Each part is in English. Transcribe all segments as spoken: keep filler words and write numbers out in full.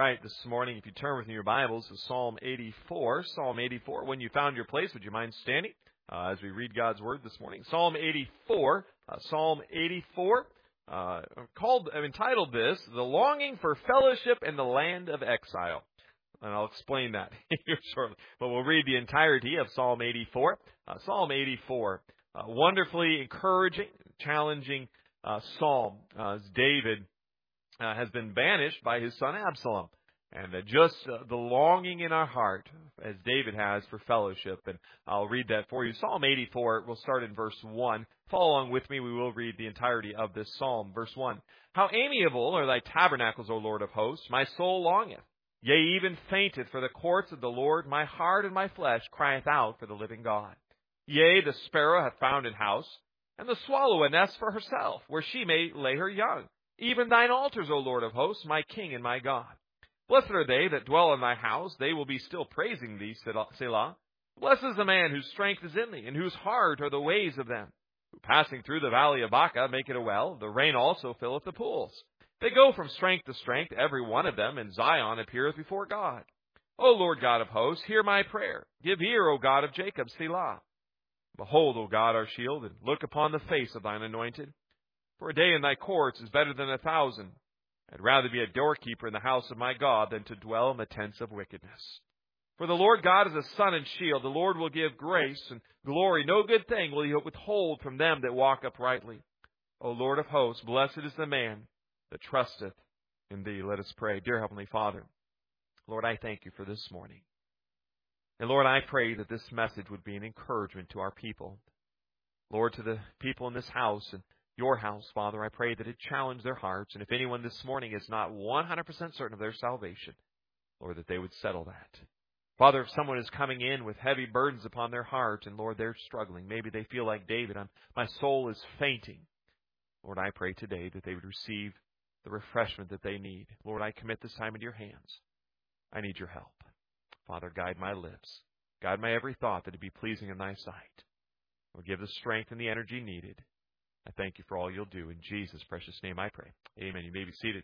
right, this morning, if you turn with me your Bibles to Psalm eighty-four, Psalm eighty-four. When you found your place, would you mind standing uh, as we read God's Word this morning? Psalm eighty-four, uh, Psalm eighty-four, uh, called, I've entitled this, The Longing for Fellowship in the Land of Exile. And I'll explain that here shortly. But we'll read the entirety of Psalm eighty-four. Uh, Psalm eighty-four, uh, wonderfully encouraging, challenging uh, psalm uh, as David Uh, has been banished by his son Absalom. And uh, just uh, the longing in our heart, as David has, for fellowship. And I'll read that for you. Psalm eighty-four, we'll start in verse one. Follow along with me. We will read the entirety of this psalm. Verse one. How amiable are thy tabernacles, O Lord of hosts! My soul longeth, yea, even fainteth for the courts of the Lord. My heart and my flesh crieth out for the living God. Yea, the sparrow hath found an house, and the swallow a nest for herself, where she may lay her young. Even thine altars, O Lord of hosts, my King and my God. Blessed are they that dwell in thy house. They will be still praising thee, Selah. Blessed is the man whose strength is in thee, and whose heart are the ways of them. Who passing through the valley of Baca make it a well. The rain also filleth the pools. They go from strength to strength, every one of them, and Zion appeareth before God. O Lord God of hosts, hear my prayer. Give ear, O God of Jacob, Selah. Behold, O God, our shield, and look upon the face of thine anointed. For a day in thy courts is better than a thousand. I'd rather be a doorkeeper in the house of my God than to dwell in the tents of wickedness. For the Lord God is a sun and shield. The Lord will give grace and glory. No good thing will he withhold from them that walk uprightly. O Lord of hosts, blessed is the man that trusteth in thee. Let us pray. Dear Heavenly Father, Lord, I thank you for this morning. And Lord, I pray that this message would be an encouragement to our people. Lord, to the people in this house and your house, Father, I pray that it challenge their hearts. And if anyone this morning is not one hundred percent certain of their salvation, Lord, that they would settle that. Father, if someone is coming in with heavy burdens upon their heart, and Lord, they're struggling, maybe they feel like David, I'm, my soul is fainting. Lord, I pray today that they would receive the refreshment that they need. Lord, I commit this time into your hands. I need your help. Father, guide my lips. Guide my every thought that it be pleasing in thy sight. Lord, give the strength and the energy needed. I thank you for all you'll do. In Jesus' precious name I pray. Amen. You may be seated.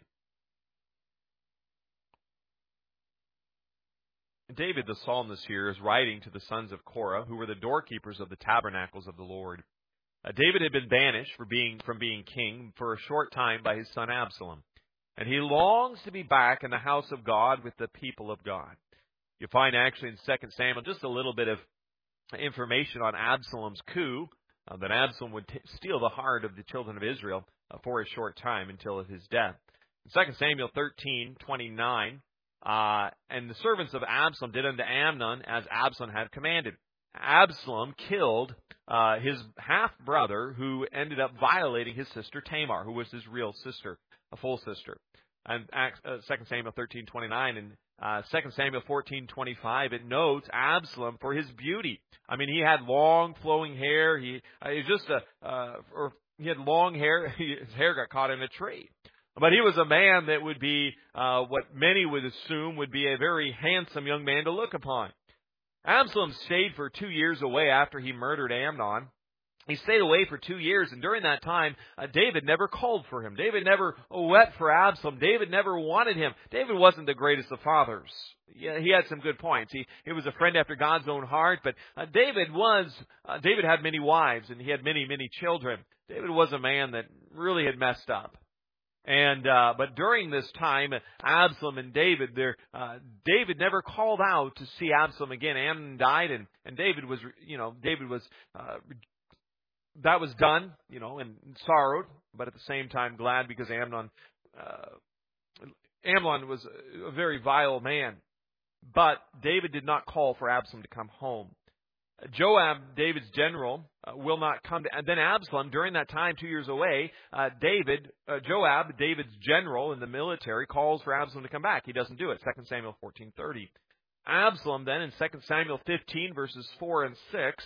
David, the psalmist here, is writing to the sons of Korah, who were the doorkeepers of the tabernacles of the Lord. Uh, David had been banished for being, from being king for a short time by his son Absalom. And he longs to be back in the house of God with the people of God. You find actually in Second Samuel just a little bit of information on Absalom's coup. Uh, that Absalom would t- steal the heart of the children of Israel uh, for a short time until his death. In Second Samuel thirteen twenty-nine, uh, and the servants of Absalom did unto Amnon as Absalom had commanded. Absalom killed uh, his half-brother who ended up violating his sister Tamar, who was his real sister, a full sister. And uh, Second Samuel thirteen twenty-nine and uh, Second Samuel fourteen twenty-five, it notes Absalom for his beauty. I mean, he had long flowing hair. He, uh, he was just a, uh, or he had long hair. His hair got caught in a tree. But he was a man that would be uh, what many would assume would be a very handsome young man to look upon. Absalom stayed for two years away after he murdered Amnon. He stayed away for two years, and during that time, uh, David never called for him. David never wept for Absalom. David never wanted him. David wasn't the greatest of fathers. Yeah, he had some good points. He, he was a friend after God's own heart, but uh, David was, uh, David had many wives, and he had many, many children. David was a man that really had messed up. And uh, but during this time, Absalom and David, there, uh, David never called out to see Absalom again. Amnon died, and, and David was, you know, David was... Uh, That was done, you know, and sorrowed, but at the same time glad because Amnon, uh, Amnon was a very vile man. But David did not call for Absalom to come home. Joab, David's general, uh, will not come to. And then Absalom, during that time, two years away, uh, David, uh, Joab, David's general in the military, calls for Absalom to come back. He doesn't do it. Second Samuel fourteen thirty. Absalom then in Second Samuel fifteen verses four and six.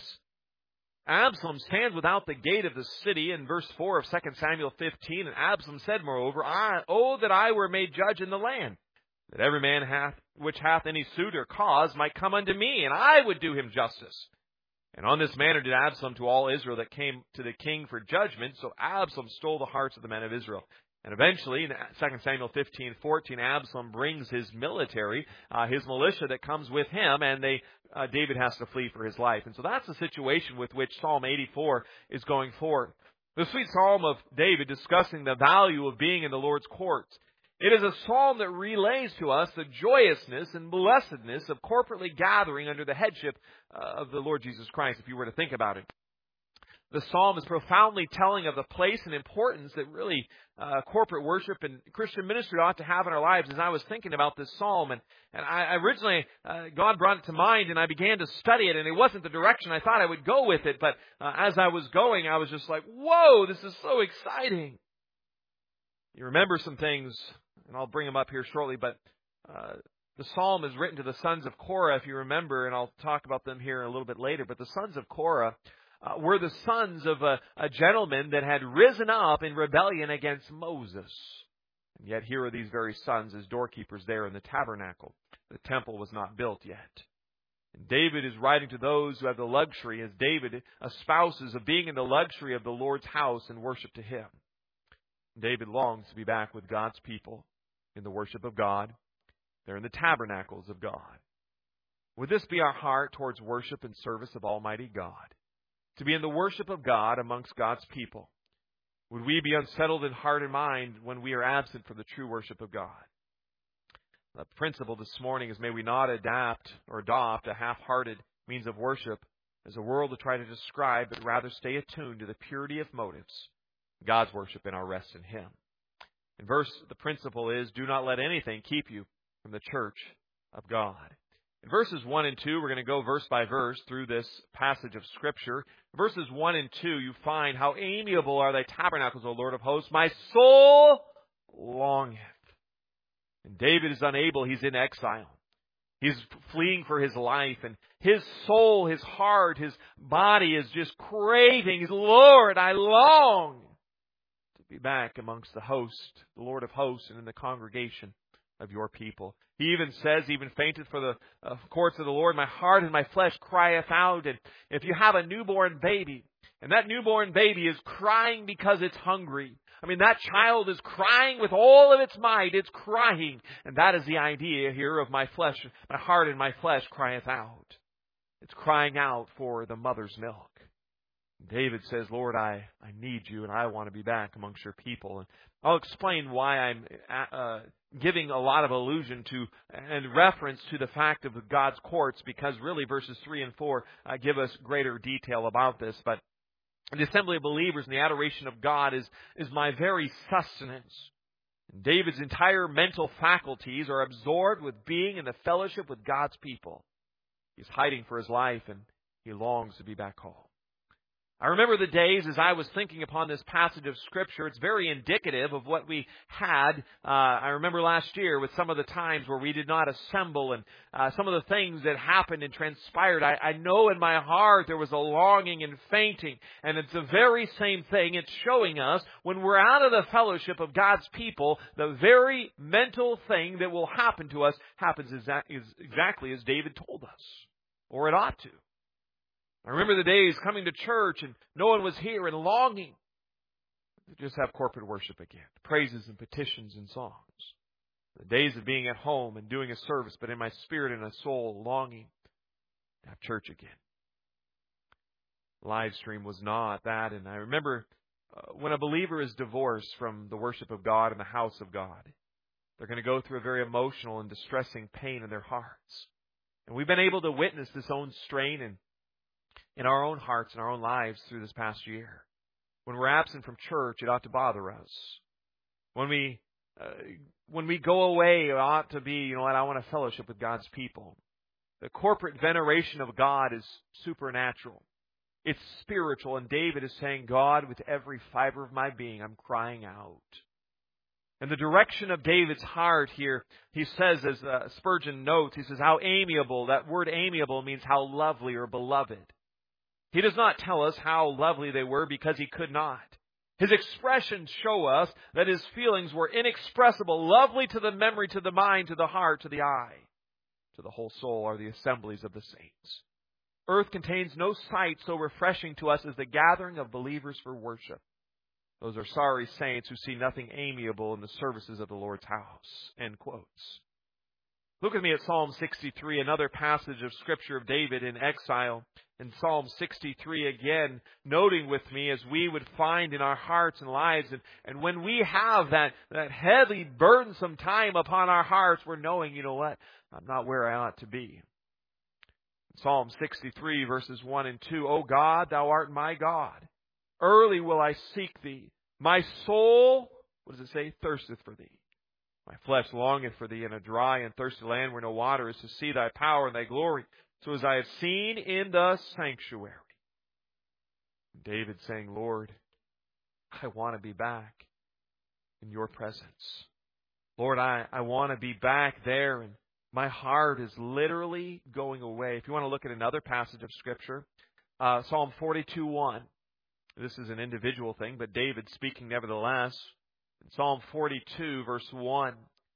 Absalom stands without the gate of the city in verse four of Second Samuel fifteen. And Absalom said, moreover, I, oh, that I were made judge in the land, that every man hath, which hath any suit or cause might come unto me, and I would do him justice. And on this manner did Absalom to all Israel that came to the king for judgment. So Absalom stole the hearts of the men of Israel. And eventually, in Second Samuel fifteen fourteen, Absalom brings his military, uh, his militia that comes with him, and they uh, David has to flee for his life. And so that's the situation with which Psalm eighty-four is going forward. The sweet psalm of David discussing the value of being in the Lord's courts. It is a psalm that relays to us the joyousness and blessedness of corporately gathering under the headship uh, of the Lord Jesus Christ, if you were to think about it. The psalm is profoundly telling of the place and importance that really uh, corporate worship and Christian ministry ought to have in our lives. As I was thinking about this psalm, and, and I originally, uh, God brought it to mind, and I began to study it, and it wasn't the direction I thought I would go with it, but uh, as I was going, I was just like, whoa, this is so exciting. You remember some things, and I'll bring them up here shortly, but uh, the psalm is written to the sons of Korah, if you remember, and I'll talk about them here a little bit later, but the sons of Korah Uh, were the sons of a, a gentleman that had risen up in rebellion against Moses. And yet here are these very sons as doorkeepers there in the tabernacle. The temple was not built yet. And David is writing to those who have the luxury, as David espouses, of being in the luxury of the Lord's house and worship to Him. David longs to be back with God's people in the worship of God. They're in the tabernacles of God. Would this be our heart towards worship and service of Almighty God? To be in the worship of God amongst God's people? Would we be unsettled in heart and mind when we are absent from the true worship of God? The principle this morning is, may we not adapt or adopt a half-hearted means of worship as a world to try to describe, but rather stay attuned to the purity of motives, God's worship and our rest in Him. In verse, the principle is, do not let anything keep you from the church of God. In verses one and two, we're going to go verse by verse through this passage of Scripture. Verses one and two, you find, how amiable are thy tabernacles, O Lord of hosts. My soul longeth. And David is unable. He's in exile. He's fleeing for his life. And his soul, his heart, his body is just craving. Lord, I long to be back amongst the host, the Lord of hosts, and in the congregation of your people. He even says, even fainted for the uh, courts of the Lord. My heart and my flesh crieth out. And if you have a newborn baby, and that newborn baby is crying because it's hungry, I mean, that child is crying with all of its might. It's crying. And that is the idea here of my flesh, my heart and my flesh crieth out. It's crying out for the mother's milk. David says, Lord, I, I need you, and I want to be back amongst your people. And I'll explain why I'm uh, giving a lot of allusion to and reference to the fact of God's courts, because really verses three and four uh, give us greater detail about this. But the assembly of believers and the adoration of God is, is my very sustenance. And David's entire mental faculties are absorbed with being in the fellowship with God's people. He's hiding for his life, and he longs to be back home. I remember the days as I was thinking upon this passage of Scripture. It's very indicative of what we had. Uh, I remember last year with some of the times where we did not assemble, and uh, some of the things that happened and transpired. I, I know in my heart there was a longing and fainting. And it's the very same thing. It's showing us when we're out of the fellowship of God's people, the very mental thing that will happen to us happens exa- exactly as David told us. Or it ought to. I remember the days coming to church and no one was here and longing to just have corporate worship again. Praises and petitions and songs. The days of being at home and doing a service, but in my spirit and my soul longing to have church again. Live stream was not that. And I remember uh, when a believer is divorced from the worship of God and the house of God, they're going to go through a very emotional and distressing pain in their hearts. And we've been able to witness this own strain and in our own hearts and our own lives through this past year. When we're absent from church, it ought to bother us. When we uh, when we go away, it ought to be, you know what, I want to fellowship with God's people. The corporate veneration of God is supernatural. It's spiritual. And David is saying, God, with every fiber of my being, I'm crying out. And the direction of David's heart here, he says, as uh, Spurgeon notes, he says, how amiable. That word amiable means how lovely or beloved. He does not tell us how lovely they were because he could not. His expressions show us that his feelings were inexpressible, lovely to the memory, to the mind, to the heart, to the eye. To the whole soul are the assemblies of the saints. Earth contains no sight so refreshing to us as the gathering of believers for worship. Those are sorry saints who see nothing amiable in the services of the Lord's house. End quotes. Look with me at Psalm sixty-three, another passage of Scripture of David in exile. In Psalm sixty-three again, noting with me as we would find in our hearts and lives. And, and when we have that, that heavy, burdensome time upon our hearts, we're knowing, you know what, I'm not where I ought to be. Psalm sixty-three, verses one and two, O God, Thou art my God. Early will I seek Thee. My soul, what does it say, thirsteth for Thee. My flesh longeth for Thee in a dry and thirsty land where no water is, to see Thy power and Thy glory, so as I have seen in the sanctuary. David saying, Lord, I want to be back in Your presence. Lord, I, I want to be back there, and my heart is literally going away. If you want to look at another passage of Scripture, uh, Psalm forty-two one. This is an individual thing, but David speaking nevertheless. In Psalm forty-two, verse one.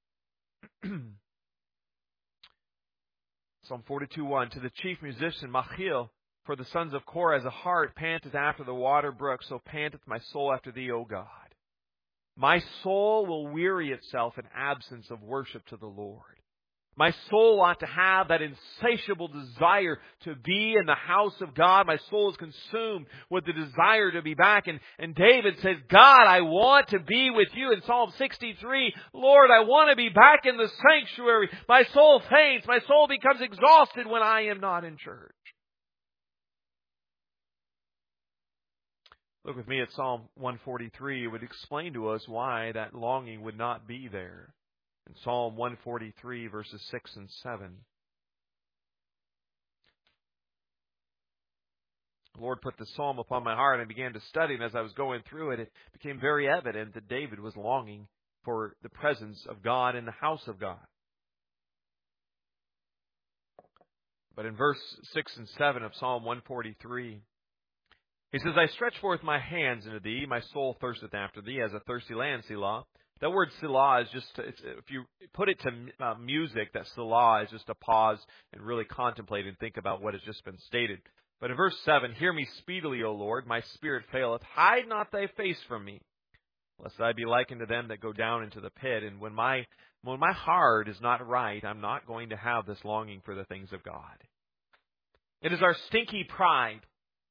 Psalm forty-two one. To the chief musician, Machil, for the sons of Korah, as a hart panteth after the water brook, so panteth my soul after Thee, O God. My soul will weary itself in absence of worship to the Lord. My soul ought to have that insatiable desire to be in the house of God. My soul is consumed with the desire to be back. And, and David says, God, I want to be with You. In Psalm sixty-three, Lord, I want to be back in the sanctuary. My soul faints. My soul becomes exhausted when I am not in church. Look with me at Psalm one forty-three. It would explain to us why that longing would not be there. In Psalm one forty-three, verses six and seven. The Lord put the psalm upon my heart, and I began to study, and as I was going through it, it became very evident that David was longing for the presence of God in the house of God. But in verse six and seven of Psalm one forty-three, he says, I stretch forth my hands unto Thee, my soul thirsteth after Thee, as a thirsty land, Selah. That word Selah is just, it's, if you put it to uh, music, that Selah is just a pause and really contemplate and think about what has just been stated. But in verse seven, hear me speedily, O Lord, my spirit faileth. Hide not Thy face from me, lest I be likened to them that go down into the pit. And when my, when my heart is not right, I'm not going to have this longing for the things of God. It is our stinky pride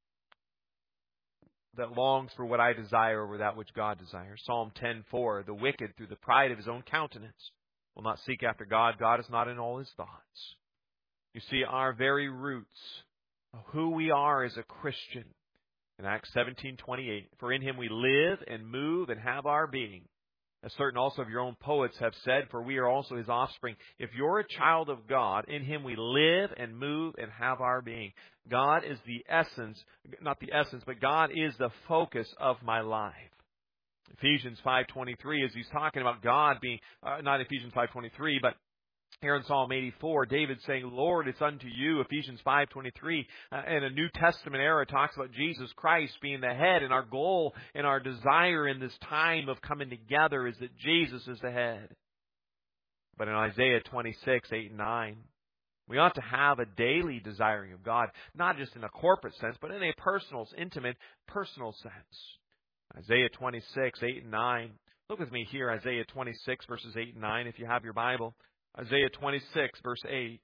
that longs for what I desire over that which God desires. Psalm ten four, the wicked through the pride of his own countenance will not seek after God. God is not in all his thoughts. You see, our very roots of who we are as a Christian. In Acts seventeen twenty-eight, for in Him we live and move and have our being. As certain also of your own poets have said, for we are also His offspring. If you're a child of God, in Him we live and move and have our being. God is the essence, not the essence, but God is the focus of my life. Ephesians five twenty-three, as he's talking about God being, uh, not Ephesians five twenty-three, but here in Psalm eighty-four, David saying, Lord, it's unto You. Ephesians five twenty-three, uh, and a New Testament era talks about Jesus Christ being the head, and our goal and our desire in this time of coming together is that Jesus is the head. But in Isaiah twenty-six, eight and nine, we ought to have a daily desiring of God, not just in a corporate sense, but in a personal, intimate, personal sense. Isaiah twenty-six, eight and nine. Look with me here, Isaiah twenty-six, verses eight and nine, if you have your Bible. Isaiah twenty-six, verse eight.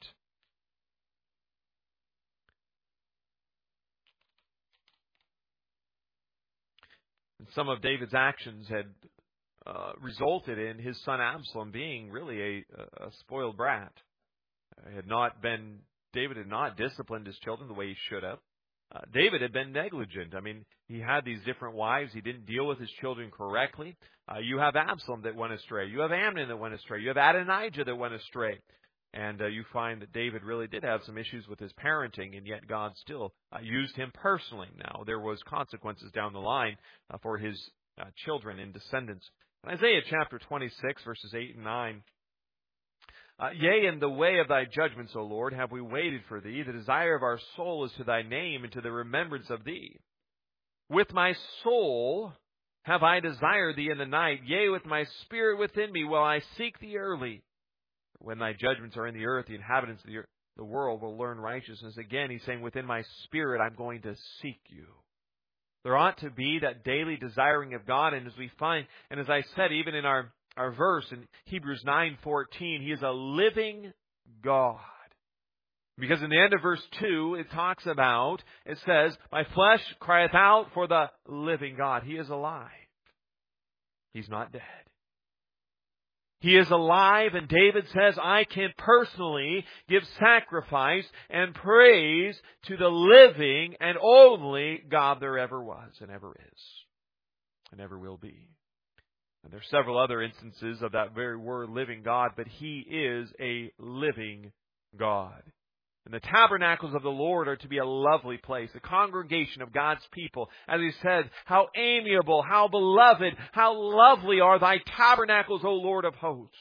And some of David's actions had uh, resulted in his son Absalom being really a, a spoiled brat. He had not been, David had not disciplined his children the way he should have. Uh, David had been negligent. I mean, he had these different wives. He didn't deal with his children correctly. Uh, you have Absalom that went astray. You have Amnon that went astray. You have Adonijah that went astray. And uh, you find that David really did have some issues with his parenting, and yet God still uh, used him personally. Now, there was consequences down the line uh, for his uh, children and descendants. In Isaiah chapter twenty-six, verses eight and nine, Uh, yea, in the way of Thy judgments, O Lord, have we waited for Thee. The desire of our soul is to Thy name and to the remembrance of Thee. With my soul have I desired Thee in the night. Yea, with my spirit within me will I seek Thee early. When Thy judgments are in the earth, the inhabitants of the, earth, the world will learn righteousness. Again, he's saying, within my spirit I'm going to seek You. There ought to be that daily desiring of God. And as we find, and as I said, even in our, our verse in Hebrews nine fourteen, He is a living God. Because in the end of verse two, it talks about, it says, my flesh crieth out for the living God. He is alive. He's not dead. He is alive, and David says, I can personally give sacrifice and praise to the living and only God there ever was and ever is and ever will be. And there are several other instances of that very word, living God, but He is a living God. And the tabernacles of the Lord are to be a lovely place, a congregation of God's people. As He said, how amiable, how beloved, how lovely are thy tabernacles, O Lord of hosts.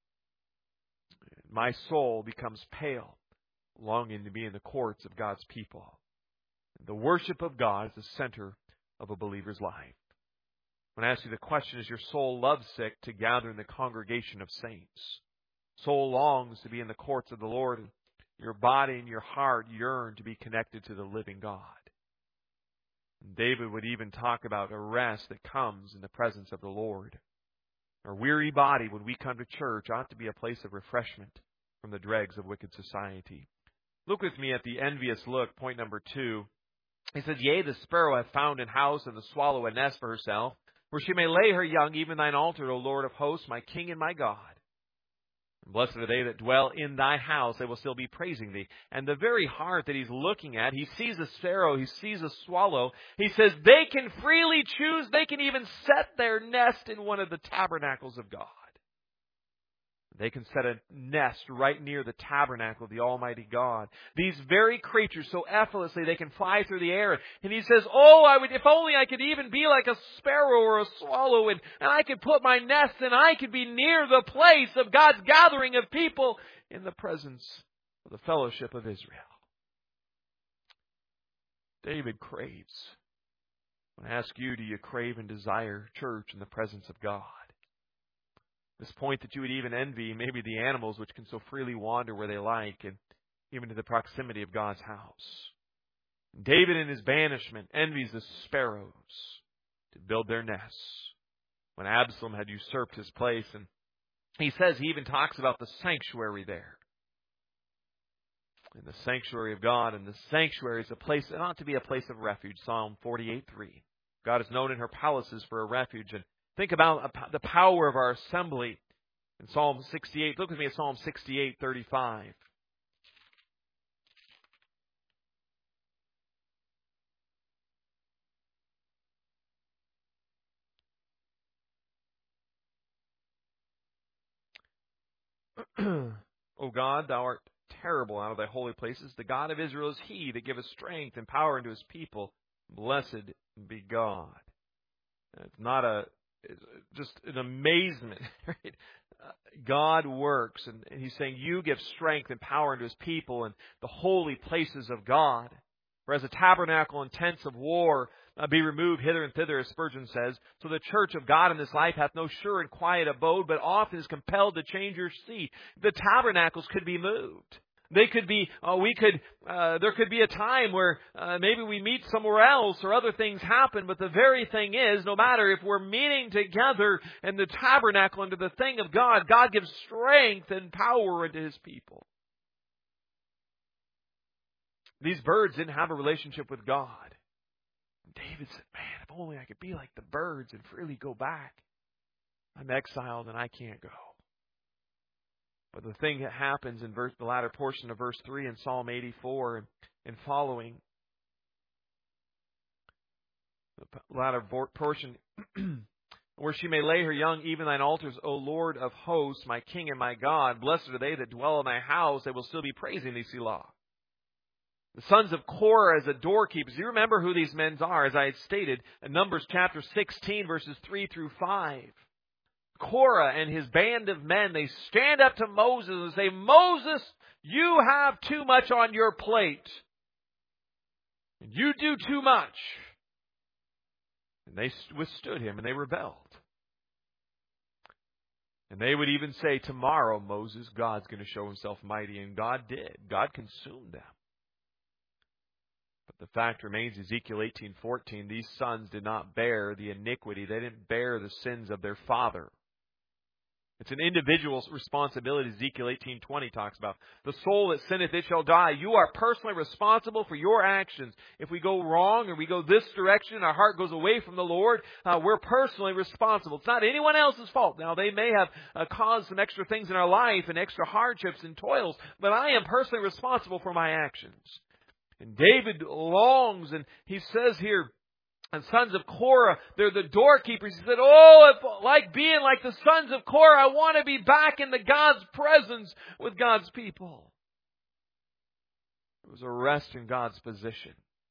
My soul becomes pale, longing to be in the courts of God's people. The worship of God is the center of a believer's life. When I ask you the question, is your soul lovesick to gather in the congregation of saints? Soul longs to be in the courts of the Lord. Your body and your heart yearn to be connected to the living God. David would even talk about a rest that comes in the presence of the Lord. Our weary body, when we come to church, ought to be a place of refreshment from the dregs of wicked society. Look with me at the envious look, point number two. He says, yea, the sparrow hath found an house, and the swallow a nest for herself, where she may lay her young, even thine altar, O Lord of hosts, my King and my God. Blessed are they that dwell in thy house, they will still be praising thee. And the very heart that he's looking at, he sees a sparrow, he sees a swallow. He says they can freely choose, they can even set their nest in one of the tabernacles of God. They can set a nest right near the tabernacle of the Almighty God. These very creatures, so effortlessly, they can fly through the air. And he says, oh, I would, if only I could even be like a sparrow or a swallow, and, and I could put my nest and I could be near the place of God's gathering of people in the presence of the fellowship of Israel. David craves. I ask you, do you crave and desire church in the presence of God? This point that you would even envy maybe the animals which can so freely wander where they like, and even to the proximity of God's house. David in his banishment envies the sparrows to build their nests when Absalom had usurped his place. And he says, he even talks about the sanctuary there. In the sanctuary of God, and the sanctuary is a place, it ought to be a place of refuge. Psalm forty-eight three. God is known in her palaces for a refuge. And think about the power of our assembly in Psalm sixty-eight. Look with me at Psalm sixty-eight thirty-five. O God, thou art terrible out of thy holy places. The God of Israel is he that giveth strength and power unto his people. Blessed be God. It's not a It's just an amazement, right? Uh, God works, and, and He's saying, you give strength and power unto His people and the holy places of God. For as a tabernacle and tents of war uh, be removed hither and thither, as Spurgeon says, so the church of God in this life hath no sure and quiet abode, but often is compelled to change her seat. The tabernacles could be moved. They could be, uh, we could, uh, there could be a time where uh, maybe we meet somewhere else or other things happen. But the very thing is, no matter if we're meeting together in the tabernacle under the thing of God, God gives strength and power unto His people. These birds didn't have a relationship with God. David said, man, if only I could be like the birds and freely go back. I'm exiled and I can't go. But the thing that happens in verse, the latter portion of verse three in Psalm eighty-four and, and following, the latter portion, where she may lay her young, even thine altars, O Lord of hosts, my King and my God. Blessed are they that dwell in thy house. They will still be praising thee, Selah. The sons of Korah as the doorkeepers. You remember who these men are, as I had stated in Numbers chapter sixteen, verses three through five. Korah and his band of men, they stand up to Moses and say, Moses, you have too much on your plate. And you do too much. And they withstood him and they rebelled. And they would even say, tomorrow, Moses, God's going to show Himself mighty. And God did. God consumed them. The fact remains, Ezekiel eighteen fourteen, these sons did not bear the iniquity. They didn't bear the sins of their father. It's an individual's responsibility. Ezekiel eighteen twenty talks about the soul that sinneth, it shall die. You are personally responsible for your actions. If we go wrong or we go this direction, our heart goes away from the Lord, uh, we're personally responsible. It's not anyone else's fault. Now, they may have uh, caused some extra things in our life and extra hardships and toils, but I am personally responsible for my actions. And David longs, and he says here, and sons of Korah, they're the doorkeepers. He said, oh, if like being like the sons of Korah, I want to be back in the God's presence with God's people. It was a rest in God's position.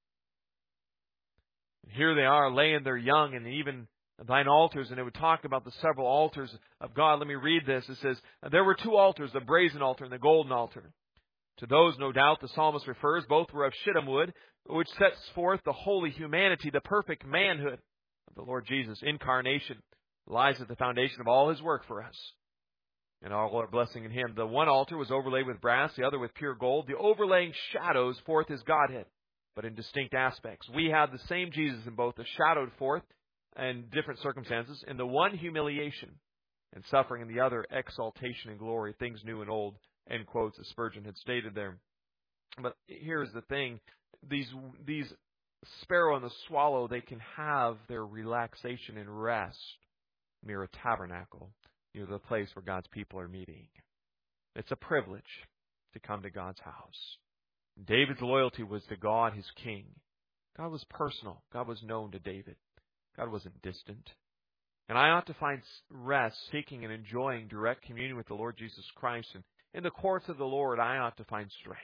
And here they are laying their young and even thine altars, and it would talk about the several altars of God. Let me read this. It says, there were two altars, the brazen altar and the golden altar. To those, no doubt, the psalmist refers. Both were of shittim wood, which sets forth the holy humanity, the perfect manhood of the Lord Jesus. Incarnation lies at the foundation of all His work for us, and all our blessing in Him. The one altar was overlaid with brass, the other with pure gold. The overlaying shadows forth His Godhead, but in distinct aspects. We have the same Jesus in both the shadowed forth and different circumstances, in the one humiliation and suffering, in the other exaltation and glory, things new and old. End quotes, as Spurgeon had stated there. But here's the thing. These these sparrow and the swallow, they can have their relaxation and rest near a tabernacle, near the place where God's people are meeting. It's a privilege to come to God's house. David's loyalty was to God, his king. God was personal. God was known to David. God wasn't distant. And I ought to find rest, seeking and enjoying direct communion with the Lord Jesus Christ. And in the courts of the Lord, I ought to find strength.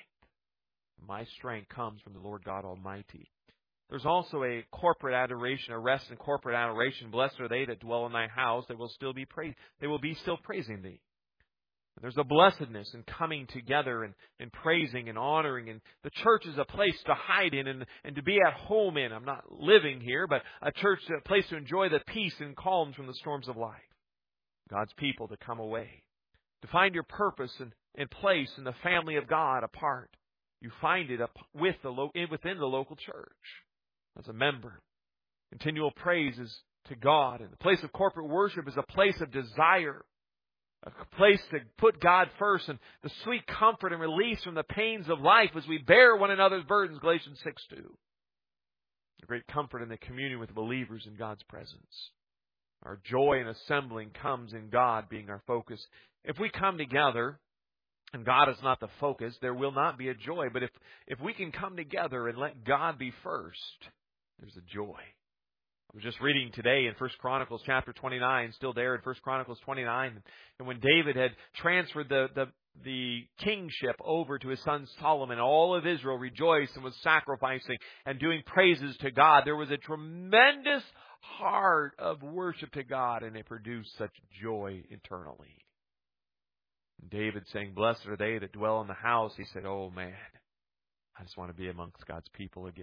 My strength comes from the Lord God Almighty. There's also a corporate adoration, a rest in corporate adoration. Blessed are they that dwell in thy house. They will still be praised. They will be still praising thee. There's a blessedness in coming together and, and praising and honoring. And the church is a place to hide in and, and to be at home in. I'm not living here, but a church is a place to enjoy the peace and calm from the storms of life. God's people to come away. To find your purpose and, and place in the family of God apart. You find it up with the lo- within the local church as a member. Continual praise is to God. And the place of corporate worship is a place of desire. A place to put God first and the sweet comfort and release from the pains of life as we bear one another's burdens, Galatians six two. A great comfort in the communion with believers in God's presence. Our joy in assembling comes in God being our focus. If we come together and God is not the focus, there will not be a joy. But if, if we can come together and let God be first, there's a joy. I was just reading today in First Chronicles chapter twenty-nine, still there in First Chronicles twenty-nine, and when David had transferred the, the, the kingship over to his son Solomon, all of Israel rejoiced and was sacrificing and doing praises to God. There was a tremendous heart of worship to God, and it produced such joy internally. David saying, blessed are they that dwell in the house. He said, oh man, I just want to be amongst God's people again.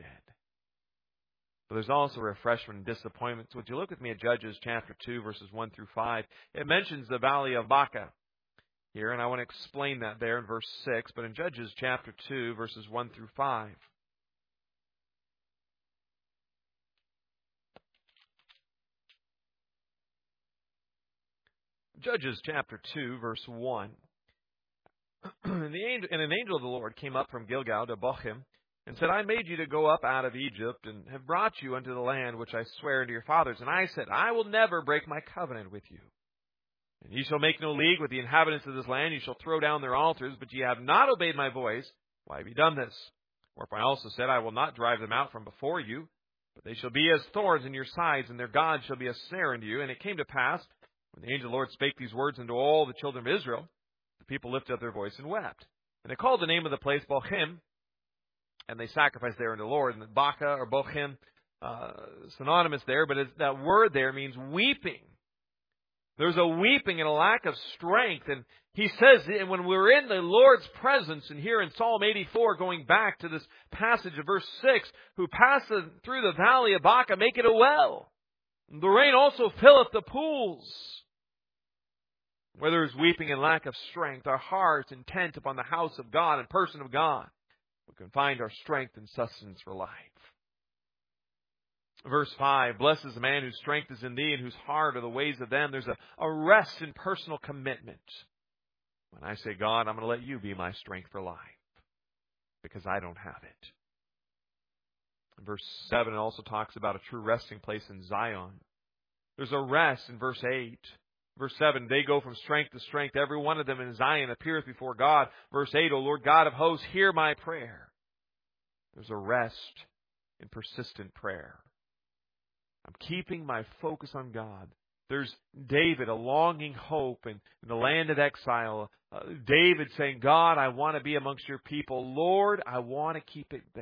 But there's also refreshment and disappointment. So would you look with me at Judges chapter two, verses one through five. It mentions the valley of Baca here, and I want to explain that there in verse six. But in Judges chapter two, verses one through five. Judges chapter two, verse one. And, the angel, and an angel of the Lord came up from Gilgal to Bochim, and said, I made you to go up out of Egypt, and have brought you unto the land which I swear unto your fathers. And I said, I will never break my covenant with you. And ye shall make no league with the inhabitants of this land. You shall throw down their altars, but ye have not obeyed my voice. Why have ye done this? Wherefore I also said, I will not drive them out from before you, but they shall be as thorns in your sides, and their God shall be a snare unto you. And it came to pass, when the angel of the Lord spake these words unto all the children of Israel, the people lifted up their voice and wept. And they called the name of the place Bochim, and they sacrificed there unto the Lord. And Baca or Bochim, uh, synonymous there, but it's, that word there means weeping. There's a weeping and a lack of strength. And he says, and when we're in the Lord's presence, and here in Psalm eighty-four, going back to this passage of verse six, who passeth through the valley of Baca, make it a well. The rain also filleth the pools. Where there is weeping and lack of strength, our hearts intent upon the house of God and person of God. We can find our strength and sustenance for life. Verse five, blessed is the man whose strength is in thee and whose heart are the ways of them. There's a, a rest in personal commitment. When I say, God, I'm going to let you be my strength for life because I don't have it. Verse seven also talks about a true resting place in Zion. There's a rest in verse eight. Verse seven, they go from strength to strength. Every one of them in Zion appeareth before God. Verse eight, O Lord God of hosts, hear my prayer. There's a rest in persistent prayer. I'm keeping my focus on God. There's David, a longing hope in, in the land of exile. Uh, David saying, God, I want to be amongst your people. Lord, I want to keep it there.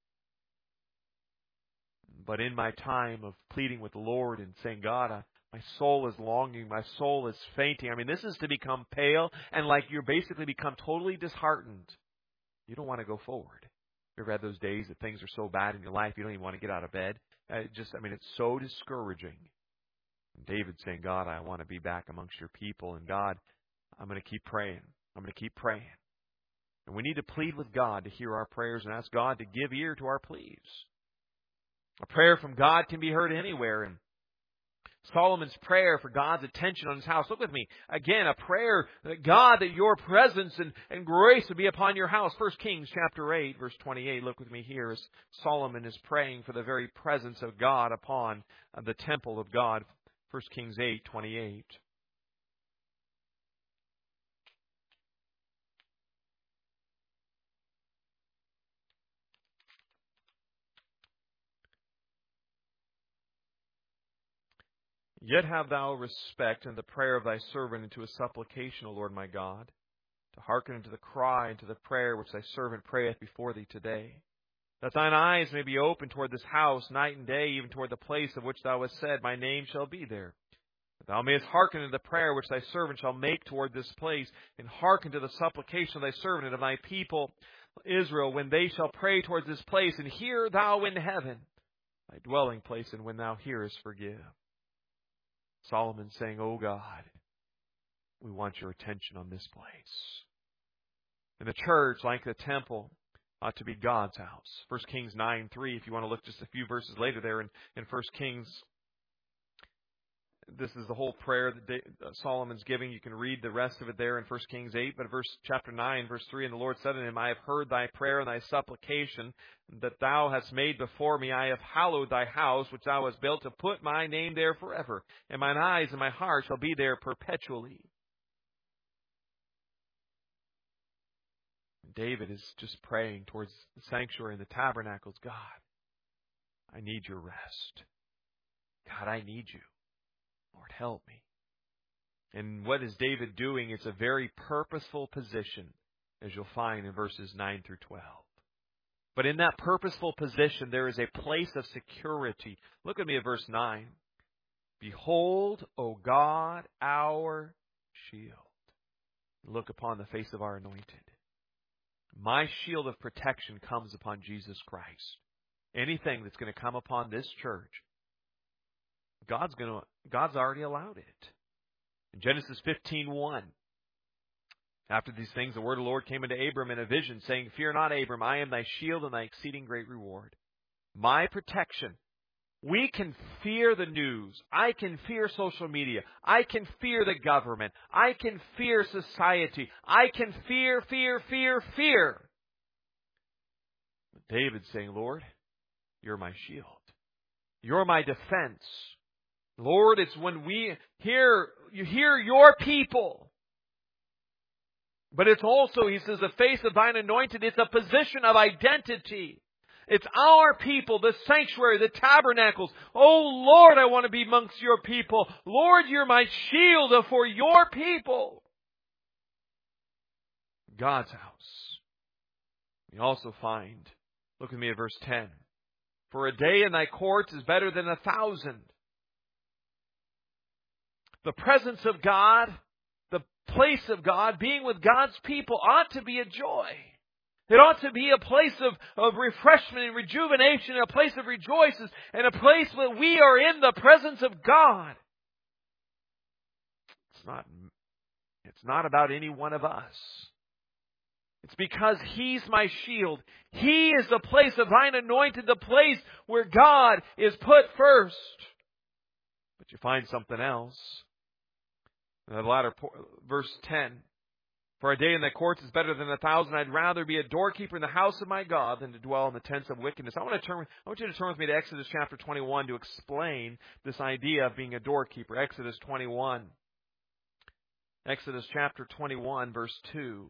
But in my time of pleading with the Lord and saying, God, I, my soul is longing, my soul is fainting. I mean, this is to become pale and like you're basically become totally disheartened. You don't want to go forward. You ever had those days that things are so bad in your life you don't even want to get out of bed? Uh, just, I mean, it's so discouraging. And David's saying, God, I want to be back amongst your people. And God, I'm going to keep praying. I'm going to keep praying. And we need to plead with God to hear our prayers and ask God to give ear to our pleas. A prayer from God can be heard anywhere. And Solomon's prayer for God's attention on his house. Look with me. Again, a prayer that God, that your presence and, and grace would be upon your house. First Kings chapter eight, verse twenty-eight. Look with me here as Solomon is praying for the very presence of God upon the temple of God. First Kings eight, twenty-eight. Yet have thou respect in the prayer of thy servant and to his supplication, O Lord my God, to hearken unto the cry and to the prayer which thy servant prayeth before thee today. That thine eyes may be open toward this house night and day, even toward the place of which thou hast said, my name shall be there. That thou mayest hearken to the prayer which thy servant shall make toward this place, and hearken to the supplication of thy servant and of thy people Israel, when they shall pray towards this place, and hear thou in heaven, thy dwelling place, and when thou hearest, forgive. Solomon saying, oh God, we want your attention on this place. And the church, like the temple, ought to be God's house. First Kings nine three, if you want to look just a few verses later there in, in First Kings, this is the whole prayer that Solomon's giving. You can read the rest of it there in First Kings eight. But verse chapter nine, verse three, and the Lord said unto him, I have heard thy prayer and thy supplication that thou hast made before me. I have hallowed thy house, which thou hast built, to put my name there forever. And mine eyes and my heart shall be there perpetually. David is just praying towards the sanctuary and the tabernacles. God, I need your rest. God, I need you. Lord, help me. And what is David doing? It's a very purposeful position, as you'll find in verses nine through twelve. But in that purposeful position, there is a place of security. Look at me at verse nine. Behold, O God, our shield. Look upon the face of our anointed. My shield of protection comes upon Jesus Christ. Anything that's going to come upon this church, God's going to, God's already allowed it. In Genesis fifteen one, after these things, the word of the Lord came unto Abram in a vision, saying, Fear not, Abram, I am thy shield and thy exceeding great reward. My protection. We can fear the news. I can fear social media. I can fear the government. I can fear society. I can fear, fear, fear, fear. But David's saying, Lord, you're my shield. You're my defense. Lord, it's when we hear, you hear your people. But it's also, he says, the face of thine anointed. It's a position of identity. It's our people, the sanctuary, the tabernacles. Oh, Lord, I want to be amongst your people. Lord, you're my shield for your people. God's house. We also find, look with me at verse ten. For a day in thy courts is better than a thousand. The presence of God, the place of God, being with God's people ought to be a joy. It ought to be a place of, of refreshment and rejuvenation, a place of rejoices, and a place where we are in the presence of God. It's not, it's not about any one of us. It's because He's my shield. He is the place of thine anointed, the place where God is put first. But you find something else. In the latter verse ten. For a day in thy courts is better than a thousand. I'd rather be a doorkeeper in the house of my God than to dwell in the tents of wickedness. I want to turn. I want you to turn with me to Exodus chapter twenty-one to explain this idea of being a doorkeeper. Exodus twenty-one. Exodus chapter twenty-one, verse two.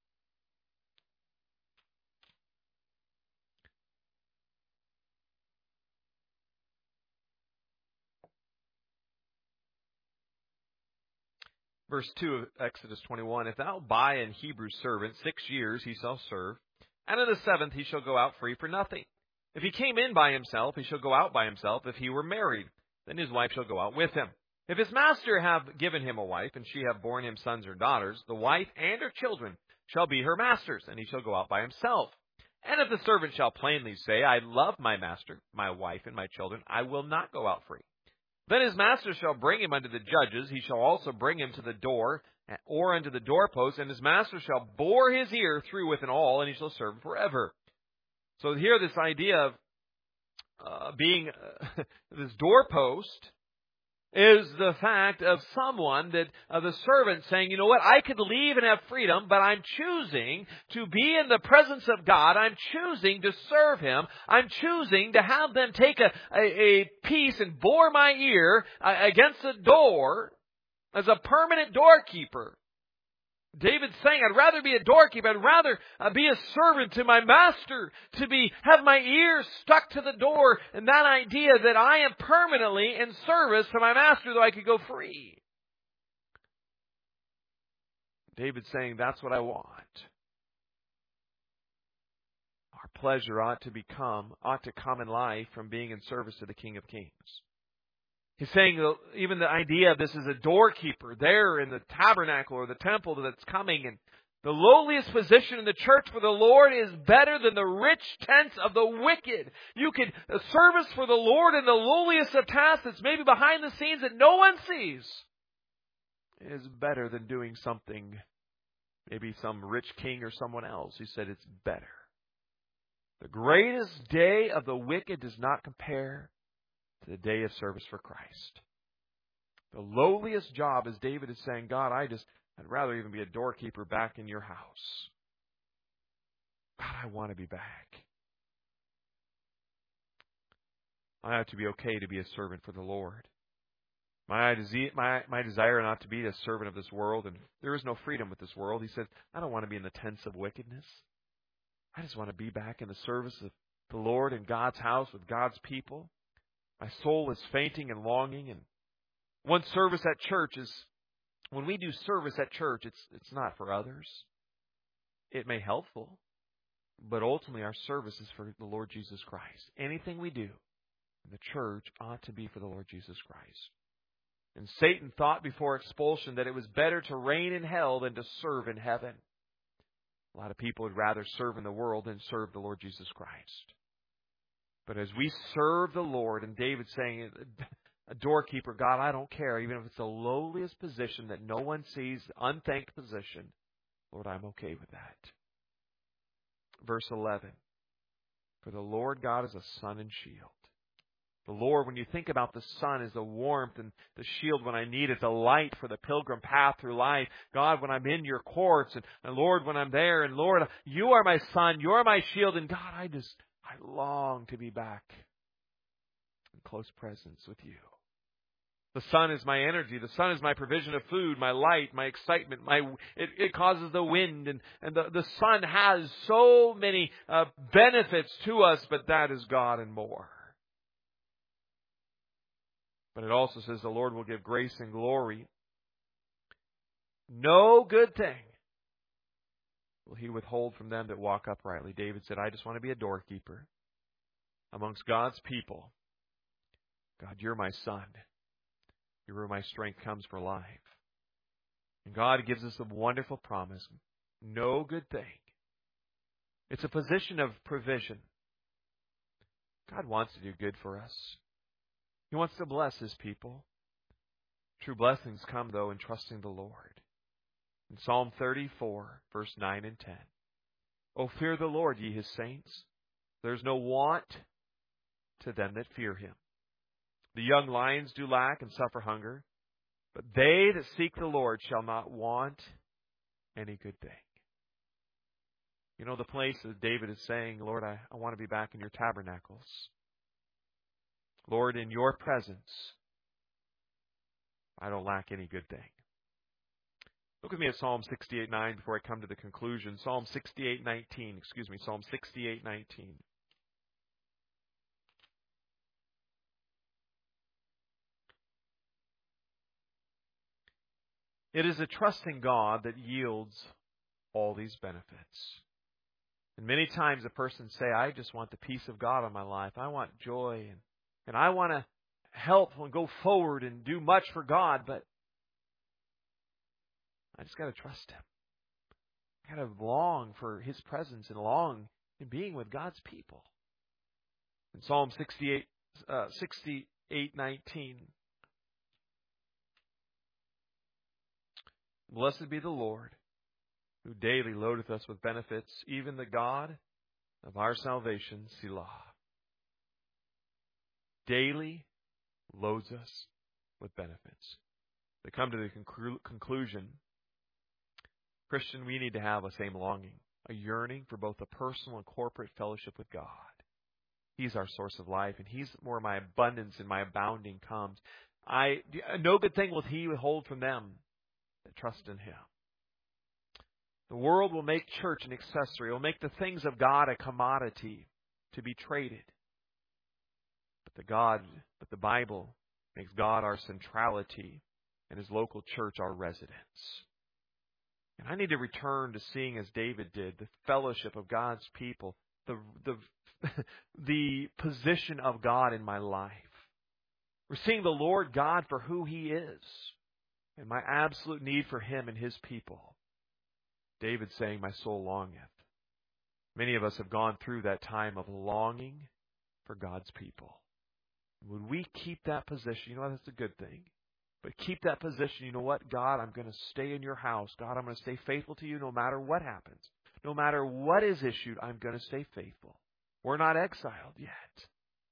Verse two of Exodus twenty-one, if thou buy an Hebrew servant, six years he shall serve, and in the seventh he shall go out free for nothing. If he came in by himself, he shall go out by himself. If he were married, then his wife shall go out with him. If his master have given him a wife, and she have borne him sons or daughters, the wife and her children shall be her master's, and he shall go out by himself. And if the servant shall plainly say, I love my master, my wife, and my children, I will not go out free. Then his master shall bring him unto the judges. He shall also bring him to the door, or unto the doorpost, and his master shall bore his ear through with an awl, and he shall serve him forever. So here, this idea of uh, being uh, this doorpost is the fact of someone that uh, the servant saying, you know what, I could leave and have freedom, but I'm choosing to be in the presence of God. I'm choosing to serve Him. I'm choosing to have them take a, a, a piece and bore my ear uh, against the door as a permanent doorkeeper. David's saying, I'd rather be a doorkeeper. I'd rather uh, be a servant to my master, to be have my ears stuck to the door, and that idea that I am permanently in service to my master, though I could go free. David's saying, that's what I want. Our pleasure ought to become, ought to come in life from being in service to the King of Kings. He's saying even the idea of this is a doorkeeper there in the tabernacle or the temple that's coming. And the lowliest position in the church for the Lord is better than the rich tents of the wicked. You could, a service for the Lord in the lowliest of tasks that's maybe behind the scenes that no one sees is better than doing something, maybe some rich king or someone else. He said it's better. The greatest day of the wicked does not compare to the day of service for Christ. The lowliest job, as David is saying, God, I just, I'd rather even be a doorkeeper back in your house. God, I want to be back. I ought to be okay to be a servant for the Lord. My, my, my desire not to be a servant of this world, and there is no freedom with this world. He said, I don't want to be in the tents of wickedness. I just want to be back in the service of the Lord in God's house with God's people. My soul is fainting and longing. And one service at church is, when we do service at church, it's it's not for others. It may be helpful, but ultimately our service is for the Lord Jesus Christ. Anything we do in the church ought to be for the Lord Jesus Christ. And Satan thought before expulsion that it was better to reign in hell than to serve in heaven. A lot of people would rather serve in the world than serve the Lord Jesus Christ. But as we serve the Lord, and David's saying, a doorkeeper, God, I don't care, even if it's the lowliest position that no one sees, unthanked position, Lord, I'm okay with that. Verse eleven, for the Lord God is a sun and shield. The Lord, when you think about the sun, is the warmth, and the shield when I need it, the light for the pilgrim path through life. God, when I'm in your courts, and, and Lord, when I'm there, and Lord, you are my sun, you are my shield, and God, I just, I long to be back in close presence with you. The sun is my energy. The sun is my provision of food, my light, my excitement. My it, it causes the wind, and, and the, the sun has so many uh, benefits to us, but that is God and more. But it also says the Lord will give grace and glory. No good thing will He withhold from them that walk uprightly. David said, I just want to be a doorkeeper amongst God's people. God, you're my son. You're where my strength comes for life. And God gives us a wonderful promise. No good thing. It's a position of provision. God wants to do good for us. He wants to bless His people. True blessings come, though, in trusting the Lord. In Psalm thirty-four, verse nine and ten, O fear the Lord, ye his saints. There's no want to them that fear him. The young lions do lack and suffer hunger, but they that seek the Lord shall not want any good thing. You know, the place that David is saying, Lord, I, I want to be back in your tabernacles. Lord, in your presence, I don't lack any good thing. Look with me at Psalm sixty-eight nine before I come to the conclusion. Psalm sixty-eight nineteen, excuse me, Psalm sixty-eight nineteen. It is a trusting God that yields all these benefits. And many times a person say, I just want the peace of God in my life. I want joy and, and I want to help and go forward and do much for God, but I just got to trust him. I got to long for his presence and long in being with God's people. In Psalm sixty-eight, uh, sixty-eight nineteen, blessed be the Lord, who daily loadeth us with benefits, even the God of our salvation, Selah. Daily loads us with benefits. To come to the conclu- conclusion, Christian, we need to have a same longing, a yearning for both a personal and corporate fellowship with God. He's our source of life, and He's where my abundance and my abounding comes. I no good thing will He withhold from them that trust in Him. The world will make church an accessory. It will make the things of God a commodity to be traded. But the God, but the Bible makes God our centrality and His local church our residence. And I need to return to seeing, as David did, the fellowship of God's people, the the the position of God in my life. We're seeing the Lord God for who He is and my absolute need for Him and His people. David saying, my soul longeth. Many of us have gone through that time of longing for God's people. Would we keep that position? You know what? That's a good thing. But keep that position. You know what? God, I'm going to stay in your house. God, I'm going to stay faithful to you no matter what happens. No matter what is issued, I'm going to stay faithful. We're not exiled yet.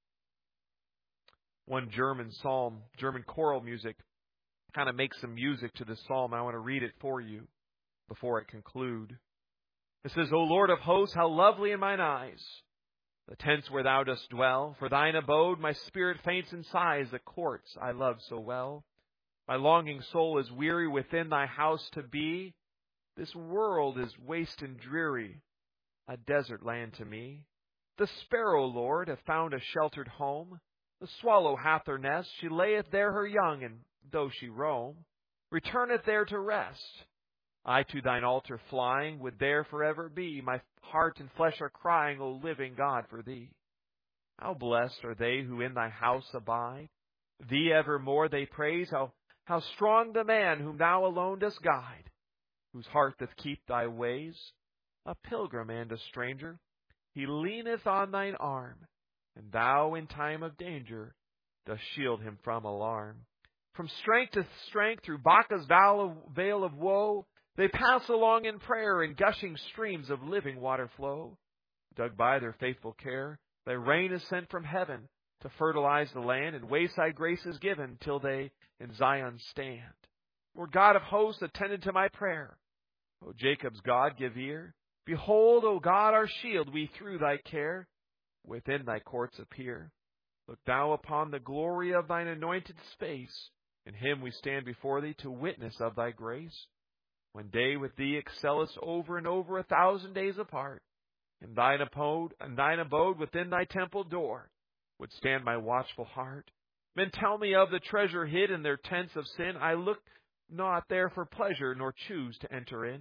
One German psalm, German choral music, kind of makes some music to this psalm. I want to read it for you before I conclude. It says, O Lord of hosts, how lovely in mine eyes the tents where thou dost dwell. For thine abode my spirit faints and sighs, the courts I love so well. My longing soul is weary within thy house to be. This world is waste and dreary, a desert land to me. The sparrow, Lord, hath found a sheltered home. The swallow hath her nest. She layeth there her young, and though she roam, returneth there to rest. I to thine altar flying would there forever be. My heart and flesh are crying, O living God, for thee. How blessed are they who in thy house abide. Thee evermore they praise. How, how strong the man whom thou alone dost guide, whose heart doth keep thy ways. A pilgrim and a stranger, he leaneth on thine arm, and thou in time of danger dost shield him from alarm. From strength to strength through Baca's vale of woe, they pass along in prayer, and gushing streams of living water flow. Dug by their faithful care, thy rain is sent from heaven to fertilize the land, and wayside grace is given till they in Zion stand. Lord God of hosts, attended to my prayer. O Jacob's God, give ear. Behold, O God, our shield, we through thy care within thy courts appear. Look thou upon the glory of thine anointed space. In him we stand before thee to witness of thy grace. When day with thee excellest over and over a thousand days apart, in thine abode, in thine abode within thy temple door, would stand my watchful heart. Men tell me of the treasure hid in their tents of sin. I look not there for pleasure, nor choose to enter in.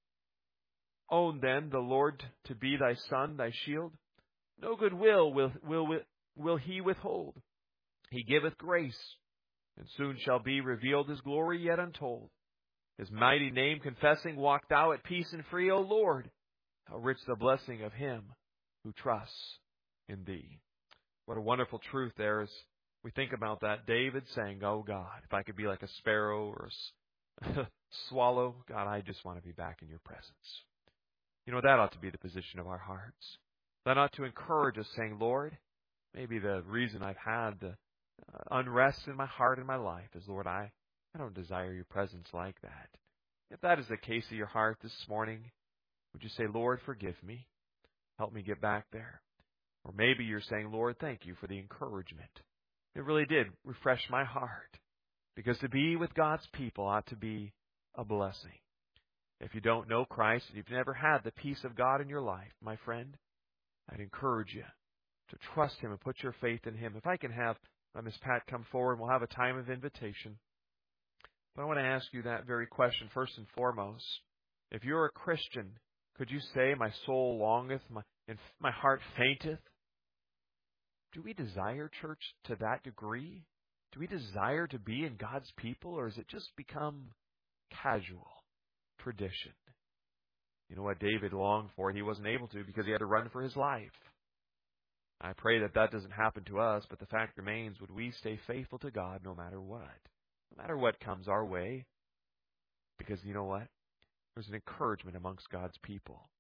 Own then the Lord to be thy son, thy shield. No good will will, will, will he withhold. He giveth grace, and soon shall be revealed his glory yet untold. His mighty name confessing, walk thou at peace and free, O Lord. How rich the blessing of him who trusts in thee. What a wonderful truth there is. We think about that. David saying, oh God, if I could be like a sparrow or a swallow, God, I just want to be back in your presence. You know, that ought to be the position of our hearts. That ought to encourage us, saying, Lord, maybe the reason I've had the uh, unrest in my heart and my life is, Lord, I, I don't desire your presence like that. If that is the case of your heart this morning, would you say, Lord, forgive me. Help me get back there. Or maybe you're saying, Lord, thank you for the encouragement. It really did refresh my heart. Because to be with God's people ought to be a blessing. If you don't know Christ and you've never had the peace of God in your life, my friend, I'd encourage you to trust Him and put your faith in Him. If I can have uh, Miss Pat come forward, and we'll have a time of invitation. But I want to ask you that very question first and foremost. If you're a Christian, could you say, my soul longeth, my, and my heart fainteth? Do we desire church to that degree? Do we desire to be in God's people, or has it just become casual tradition? You know what David longed for? He wasn't able to because he had to run for his life. I pray that that doesn't happen to us, but the fact remains, would we stay faithful to God no matter what? No matter what comes our way? Because you know what? There's an encouragement amongst God's people.